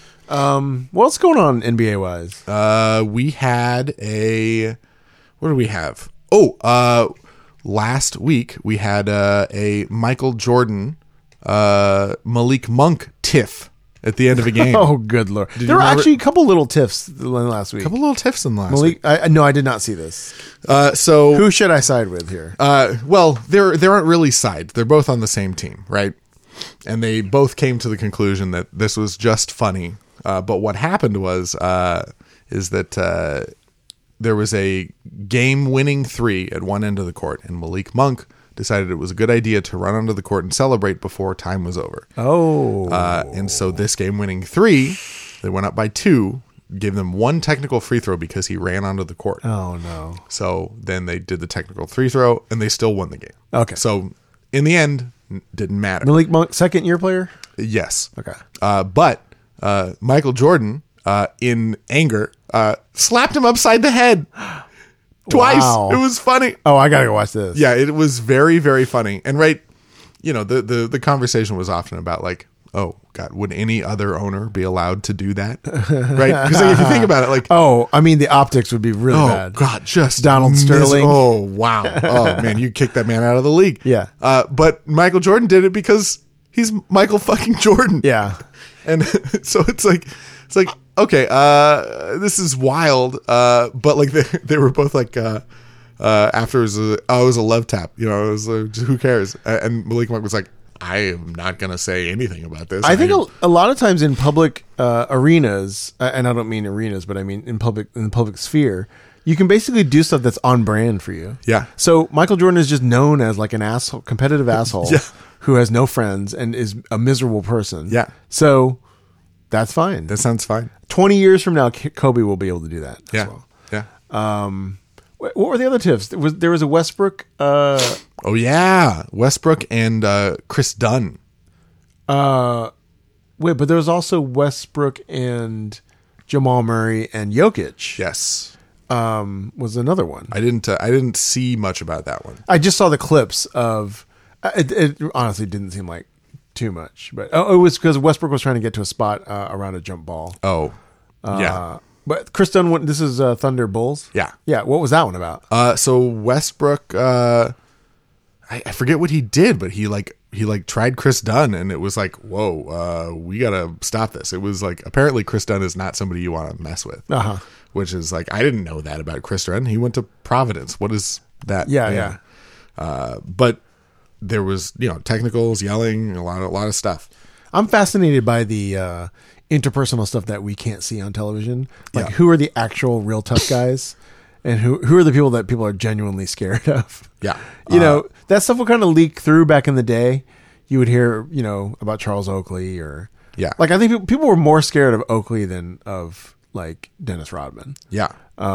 Um, what else going on N B A wise?
Uh, we had a what do we have? Oh, uh, last week we had uh, a Michael Jordan, uh, Malik Monk tiff at the end of a game.
Oh, good lord!
you
There were
remember-
actually a couple little tiffs last week.
A couple little tiffs in the last week.
Malik, I, no, I did not see this.
Uh, so
Who should I side with here?
Uh, well, they're they aren't really sides. They're both on the same team, right? And they both came to the conclusion that this was just funny. Uh, but what happened was uh, is that uh, there was a game-winning three at one end of the court, and Malik Monk decided it was a good idea to run onto the court and celebrate before time was over.
Oh,
Uh, and so this game-winning three, they went up by two, gave them one technical free throw because he ran onto the court.
oh no!
So then they did the technical free throw, and they still won the game.
Okay.
So in the end, n- didn't matter.
Malik Monk, second year player.
Yes.
Okay.
Uh, but uh, Michael Jordan, uh, in anger, uh, slapped him upside the head twice.
Wow.
It was funny.
Oh, I gotta go watch this.
Yeah, it was very, very funny. And right, you know, the the the conversation was often about like, oh God, would any other owner be allowed to do that? Right? Because like, if you think about it, like.
Oh, I mean, the optics would be really
Oh
bad.
God! Just
Donald
mis-
Sterling.
Oh wow! Oh man, you kicked that man out of the league.
Yeah.
Uh, but Michael Jordan did it because he's Michael fucking Jordan.
Yeah.
And so it's like, it's like okay, uh, this is wild. Uh, but like they they were both like, uh, uh, after it was a, oh, it was a love tap. You know, it was uh, who cares? And Malik Monk was like, I am not going to say anything about this.
I think a, a lot of times in public uh, arenas, uh, and I don't mean arenas, but I mean in public in the public sphere, you can basically do stuff that's on brand for you.
Yeah.
So Michael Jordan is just known as like an asshole, competitive asshole
Yeah.
who has no friends and is a miserable person.
Yeah.
So that's fine.
that sounds fine.
twenty years from now, K- Kobe will be able to do that as
Yeah.
well.
Yeah.
Um, wh- what were the other tips? There was, there was a Westbrook. Uh,
Oh yeah, Westbrook and uh, Chris Dunn.
uh, wait, but there was also Westbrook and Jamal Murray and Jokic.
Yes,
Um, was another one.
I didn't. Uh, I didn't see much about that one.
I just saw the clips of. uh, It, it honestly didn't seem like too much, but oh, it was because Westbrook was trying to get to a spot uh, around a jump ball.
Oh, yeah,
Uh, but Chris Dunn. went- This is uh, Thunder Bulls.
yeah.
Yeah. What was that one about?
Uh, so Westbrook, uh, I, I forget what he did, but he like he like tried Chris Dunn, and it was like, whoa, uh, we gotta stop this. It was like apparently Chris Dunn is not somebody you want to mess with.
Uh huh.
Which is like I didn't know that about Chris Dunn. He went to Providence. What is that?
Yeah, yeah.
Uh, but there was you know technicals, yelling, a lot of a lot of stuff.
I'm fascinated by the uh, interpersonal stuff that we can't see on television. Like,
Yeah.
who are the actual real tough guys, and who who are the people that people are genuinely scared of?
Yeah.
You
Uh,
know, that stuff will kind of leak through back in the day. You would hear, you know, about Charles Oakley or
Yeah.
like I think people, people were more scared of Oakley than of like Dennis Rodman.
Yeah.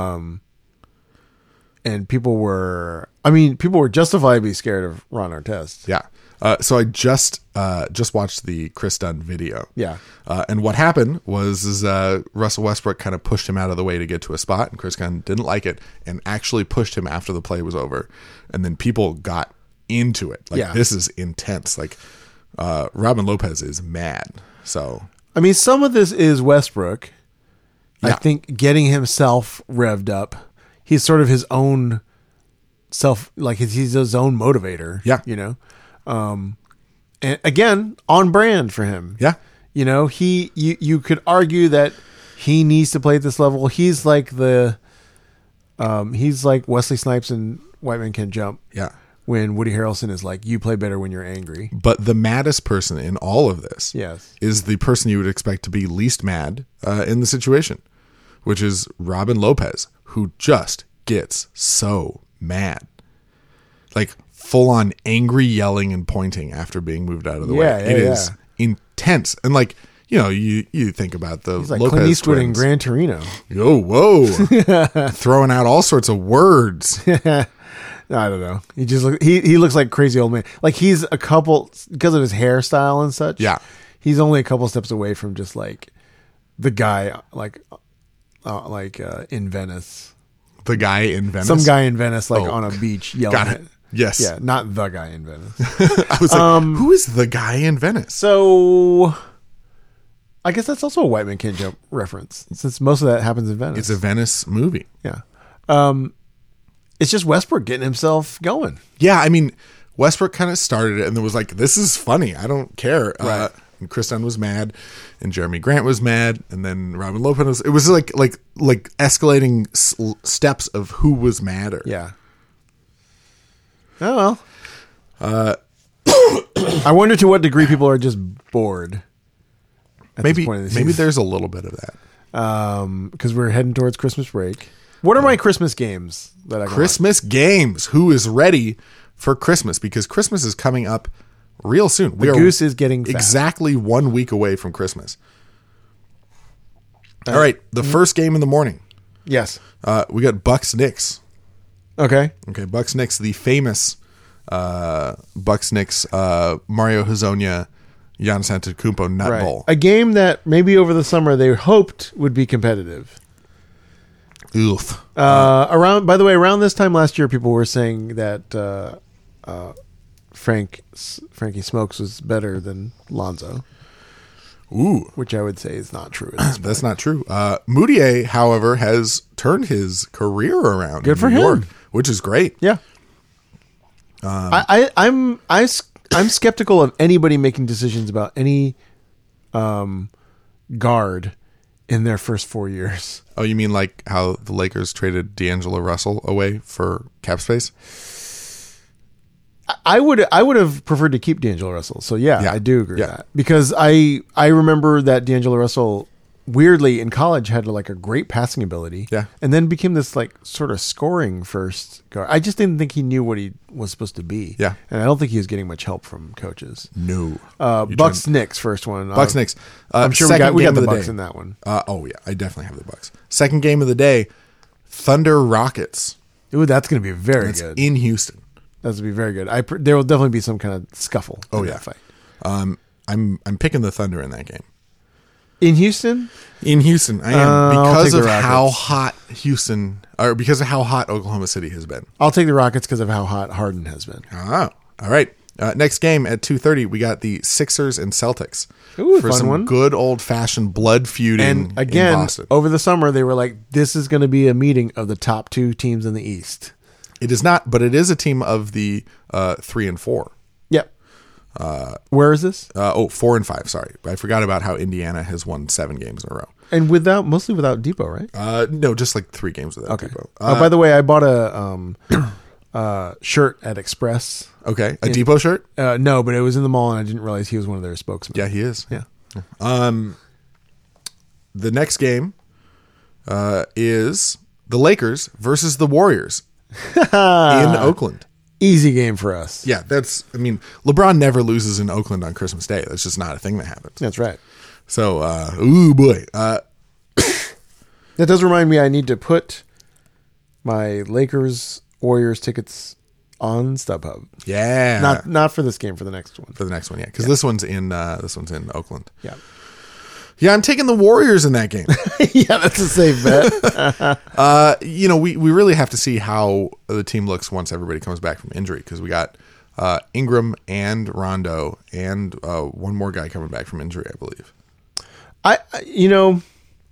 And people were, I mean, people were justifiably scared of Ron Artest.
Yeah. Uh, so I just uh, just watched the Chris Dunn video.
Yeah.
Uh, and what happened was is, uh, Russell Westbrook kind of pushed him out of the way to get to a spot, and Chris Dunn didn't like it and actually pushed him after the play was over. And then people got into it. Like,
Yeah.
this is intense. Like, uh, Robin Lopez is mad. So,
I mean, some of this is Westbrook. I
Yeah.
think getting himself revved up. He's sort of his own self, like he's he's his own motivator.
Yeah.
You know? Um, and again, on brand for him.
yeah.
You know, he, you, you could argue that he needs to play at this level. He's like the, um, he's like Wesley Snipes and White Man Can't Jump.
Yeah.
When Woody Harrelson is like, you play better when you're angry.
But the maddest person in all of this
Yes.
is the person you would expect to be least mad uh, in the situation, which is Robin Lopez, who just gets so mad. Like, full-on angry yelling and pointing after being moved out of the
Yeah,
way.
yeah,
It is
yeah.
intense. And, like, you know, you, you think about the
He's like
Lopez
Clint Eastwood
twins.
and Gran Torino.
Oh, whoa. Throwing out all sorts of words.
I don't know. He just look, he he looks like crazy old man. Like he's a couple because of his hairstyle and such.
Yeah.
he's only a couple steps away from just like the guy like uh, like uh, in Venice.
The guy in Venice?
Some guy in Venice, like
Oh,
on a beach, yelling.
got it.
At,
Yes.
yeah, not the guy in Venice.
I was like,
Um,
who is the guy in Venice?
So, I guess that's also a White Man Can't Jump reference, since most of that happens in Venice.
It's a Venice movie.
yeah. Um, it's just Westbrook getting himself going.
Yeah, I mean, Westbrook kind of started it and it was like, this is funny. I don't care. Uh,
Right.
and Chris Dunn was mad, and Jeremy Grant was mad, and then Robin Lopez was. It was like like like escalating s- steps of who was madder.
Yeah. Oh well. Uh, I wonder to what degree people are just bored. At
maybe
this point in the
maybe
season.
there's a little bit of that.
um because we're heading towards Christmas break. What are my Christmas games that I can
Christmas games. Who is ready for Christmas? Because Christmas is coming up real soon. We
The
are
goose is getting fat.
exactly one week away from Christmas. All right, the first game in the morning.
watch? Yes.
Uh, we got Bucks Knicks.
Okay.
Okay, Bucks Knicks, the famous uh, Bucks Knicks uh, Mario Hezonja, Giannis Antetokounmpo Nut
Right.
Bowl.
A game that maybe over the summer they hoped would be competitive.
Oof.
Uh, around, by the way, around this time last year, people were saying that uh, uh, Frank Frankie Smokes was better than Lonzo,
Ooh,
which I would say is not true. At this point.
that's not true. Uh, Moutier, however, has turned his career around.
Good
in
for
New
him.
York, which is great.
Yeah. I, I, I'm I, I'm skeptical of anybody making decisions about any um, guard in their first four years.
Oh, you mean like how the Lakers traded D'Angelo Russell away for cap space?
I would I would have preferred to keep D'Angelo Russell. So yeah,
Yeah.
I do agree
Yeah.
with that because I I remember that D'Angelo Russell weirdly in college had like a great passing ability.
Yeah.
and then became this like sort of scoring first guard. I just didn't think he knew what he was supposed to be.
Yeah.
and I don't think he was getting much help from coaches.
No.
Uh,
You
Bucks
turned-
Knicks first one.
Bucks
Uh,
Knicks. Uh,
I'm sure we
second
got we
game
got
of
the
the
Bucks
day.
in that one.
Uh, oh yeah, I definitely have the Bucks. Second game of the day, Thunder Rockets.
Ooh, that's going to be very
That's
good.
in Houston.
That's going to be very good. I pr- there will definitely be some kind of scuffle.
Oh
in
yeah,
that fight
Um, I'm I'm picking the Thunder in that game.
in Houston.
In Houston, I am
Uh, I'll
because
take the
of how
Rockets.
hot Houston, or because of how hot Oklahoma City has been.
I'll take the Rockets because of how hot Harden has been.
Ah, all right. Uh, next game at two thirty, we got the Sixers and Celtics
Ooh,
for
fun
some
one.
good old fashioned blood feuding.
And
in
again,
Boston.
over the summer, they were like, "This is going to be a meeting of the top two teams in the East."
It is not, but it is a team of the uh, three and four.
Yep. Uh, Where is this?
Uh, oh, four and five. Sorry, I forgot about how Indiana has won seven games in a row.
And without mostly without Depot, right?
Uh, no, just like three games without
Okay.
Depot.
oh,
Uh,
by the way, I bought a um, uh, shirt at Express.
okay, a Depot shirt.
Uh, no, but it was in the mall, and I didn't realize he was one of their spokesmen.
Yeah, he is.
Yeah.
Um, the next game uh, is the Lakers versus the Warriors in Oakland.
Easy game for us.
Yeah, that's. I mean, LeBron never loses in Oakland on Christmas Day. That's just not a thing that happens.
That's right.
So, uh, ooh boy, uh,
That does remind me I need to put my Lakers Warriors tickets on StubHub.
yeah,
Not not for this game, for the next one.
for the next one, yeah, because this one's in uh, this one's in Oakland.
Yeah.
Yeah, I'm taking the Warriors in that game.
yeah, that's a safe bet.
uh, you know, we, we really have to see how the team looks once everybody comes back from injury because we got uh, Ingram and Rondo and uh, one more guy coming back from injury, I believe.
I, I- you know,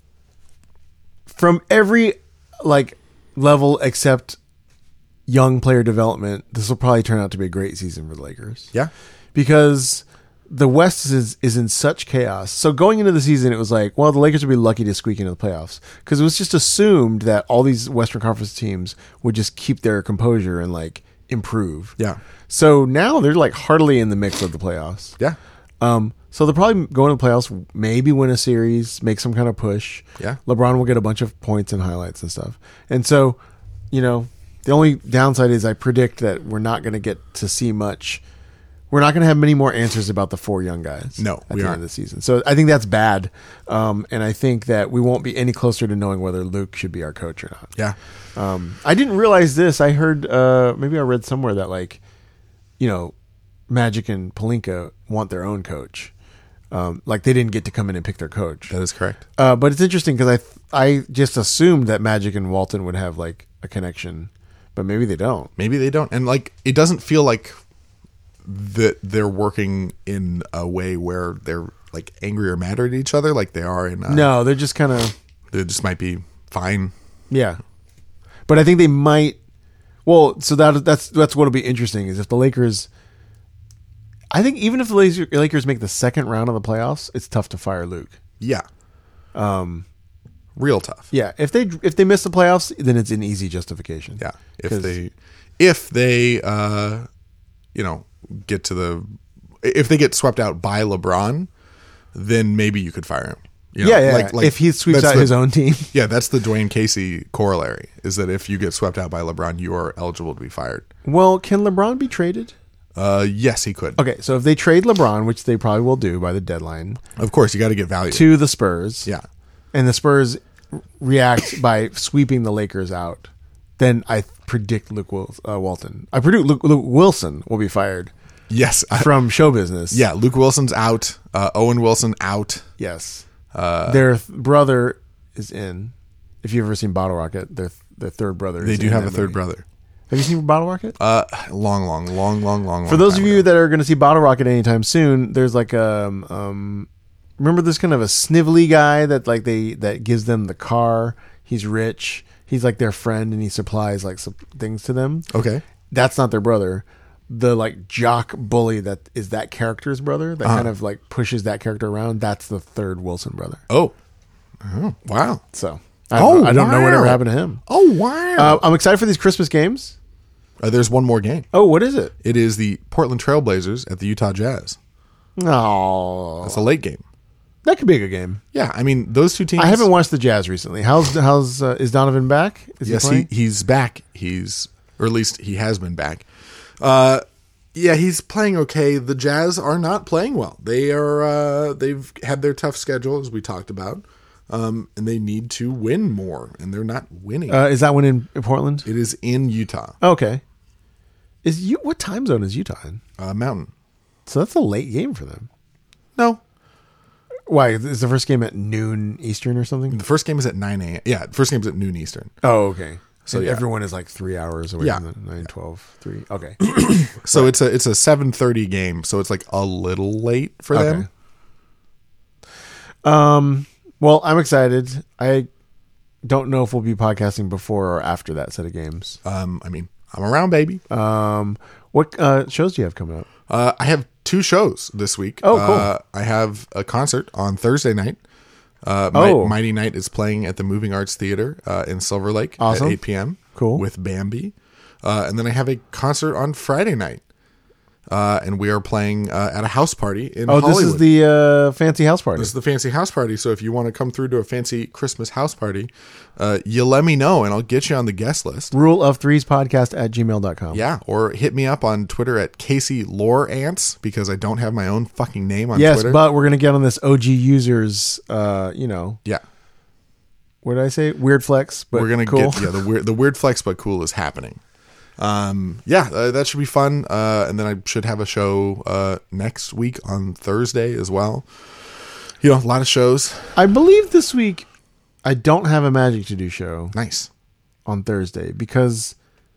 from every like level except young player development, this will probably turn out to be a great season for the Lakers.
Yeah.
Because the West is is in such chaos. So going into the season, it was like, well, the Lakers would be lucky to squeak into the playoffs because it was just assumed that all these Western Conference teams would just keep their composure and like improve.
Yeah.
So now they're like hardly in the mix of the playoffs.
Yeah.
Um, so they'll probably go into the playoffs, maybe win a series, make some kind of push.
Yeah.
LeBron will get a bunch of points and highlights and stuff. And so, you know, the only downside is I predict that we're not going to get to see much. We're not going to have many more answers about the four young guys.
No,
at
we
the
aren't.
end of the season. So I think that's bad. Um, and I think that we won't be any closer to knowing whether Luke should be our coach or not.
Yeah.
Um, I didn't realize this. I heard, uh, maybe I read somewhere that like, you know, Magic and Pelinka want their own coach. Um, like they didn't get to come in and pick their coach.
That is correct.
Uh, but it's interesting because I I just assumed that Magic and Walton would have like a connection, but maybe they don't.
Maybe they don't. And like, it doesn't feel like that they're working in a way where they're like angry or mad at each other like they are in. Uh,
No, they're just kind of
They just might be fine.
yeah. But I think they might. Well, so that that's that's what'll be interesting is if the Lakers. I think even if the Lakers Lakers make the second round of the playoffs, it's tough to fire Luke.
Yeah. Um, real tough.
Yeah, if they if they miss the playoffs, then it's an easy justification.
Yeah. If
'Cause-
they, if they, uh, you know, get to the, if they get swept out by LeBron, then maybe you could fire him. You know,
yeah, yeah.
like- like,
if he sweeps
that's
out
the-
his own team,
Yeah, that's the Dwayne Casey corollary. Is that if you get swept out by LeBron, you are eligible to be fired.
well, can LeBron be traded?
Uh, yes, he could.
Okay, so if they trade LeBron, which they probably will do by the deadline,
Of course, you got to get value.
to the Spurs,
Yeah.
and the Spurs react by sweeping the Lakers out, then I predict Luke Wil- uh, Walton. I predict Luke, Luke Wilson will be fired
Yes. I-
from show business.
yeah. Luke Wilson's out. Uh, Owen Wilson out.
Yes.
Uh,
Their th- brother is in. If you've ever seen Bottle Rocket, their their third brother.
They
is
do
in
have a
that
third
movie.
brother.
Have you seen Bottle Rocket?
Uh, long, long, long, long, long.
For those of you that are going to see Bottle Rocket anytime soon, there's like um um, remember this kind of a snivelly guy that like they that gives them the car. He's rich. He's like their friend, and he supplies like some things to them.
Okay.
That's not their brother. The like jock bully that is that character's brother that
Uh-huh.
kind of like pushes that character around. That's the third Wilson brother.
Oh. Oh, wow.
So I
Oh,
don't, I don't know whatever
wow.
happened to him.
Oh, wow.
Uh, I'm excited for these Christmas games.
Uh, there's one more game.
Oh, what is it?
It is the Portland Trailblazers at the Utah Jazz.
Oh,
It's a late game.
that could be a good game.
Yeah, I mean those two teams.
I haven't watched the Jazz recently. How's how's uh, is Donovan back? Is
Yes,
he,
he,
playing?
he's back. He's or at least he has been back. Uh, yeah, he's playing okay. The Jazz are not playing well. They are. Uh, they've had their tough schedule as we talked about, um, and they need to win more, and they're not winning.
Uh, is that one in, in Portland?
it is in Utah,
Okay. Is you what time zone is Utah in?
uh, Mountain.
So that's a late game for them.
No,
Why is the first game at noon Eastern or something?
the first game is at nine a.m. Yeah, the first game is at noon Eastern.
Oh, okay. So
So, yeah.
everyone is like three hours away
Yeah.
from the nine, twelve, three. Okay.
So it's a it's a seven thirty game. So it's like a little late for
Okay.
them.
Um. Well, I'm excited. I don't know if we'll be podcasting before or after that set of games.
Um, I mean, I'm around, baby.
Um. What uh, shows do you have coming up?
Uh, I have two shows this week.
Oh, cool.
Uh, I have a concert on Thursday night. Uh,
Oh.
Mi- Mighty Night is playing at the Moving Arts Theater uh, in Silver Lake
Awesome.
at eight p.m.
Cool.
with Bambi. Uh, and then I have a concert on Friday night. Uh, and we are playing uh, at a house party in
Oh,
Hollywood.
this is the uh, fancy house party.
This is the fancy house party. So if you want to come through to a fancy Christmas house party, uh, you let me know and I'll get you on the guest list.
Rule of threes podcast at gmail dot com.
Yeah, or hit me up on Twitter at Casey Lore Ants because I don't have my own fucking name on
Yes,
Twitter.
but we're gonna get on this O G users. Uh, you know,
yeah,
what did I say? Weird flex, but
we're gonna
cool.
get yeah the weird the weird flex but cool is happening. Um, yeah, uh, that should be fun. Uh, and then I should have a show uh next week on Thursday as well. You know, a lot of shows.
I believe this week I don't have a Magic to Do show
Nice.
on Thursday because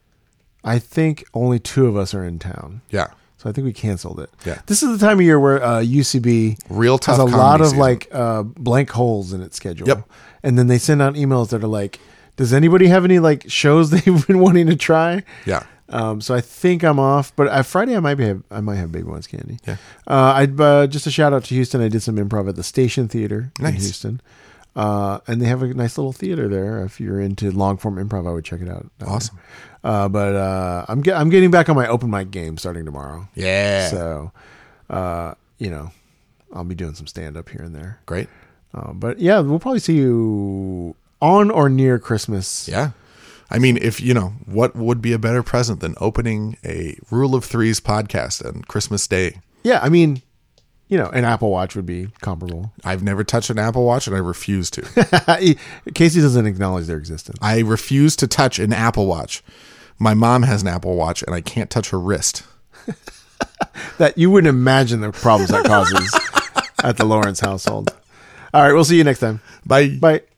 I think only two of us are in town.
Yeah,
So I think we canceled it.
Yeah.
This is the time of year where uh, U C B
real tough.
has a
comedy
lot of
season.
like uh, blank holes in its schedule.
Yep.
And then they send out emails that are like, does anybody have any like shows they've been wanting to try?
Yeah.
Um, so I think I'm off, but uh, Friday I might be have, I might have Baby One's Candy.
Yeah.
Uh, I'd uh, just a shout out to Houston. I did some improv at the Station Theater in
Nice.
Houston, uh, and they have a nice little theater there. If you're into long form improv, I would check it out.
Awesome.
Uh, but uh, I'm get, I'm getting back on my open mic game starting tomorrow.
Yeah.
So, uh, you know, I'll be doing some stand up here and there.
Great.
Uh, but yeah, we'll probably see you on or near Christmas.
Yeah. I mean, if you know, what would be a better present than opening a Rule of Threes podcast on Christmas Day?
Yeah, I mean, you know, an Apple Watch would be comparable.
I've never touched an Apple Watch and I refuse to.
Casey doesn't acknowledge their existence.
I refuse to touch an Apple Watch. My mom has an Apple Watch and I can't touch her wrist.
That you wouldn't imagine the problems that causes at the Lawrence household. All right, we'll see you next time.
Bye.
Bye.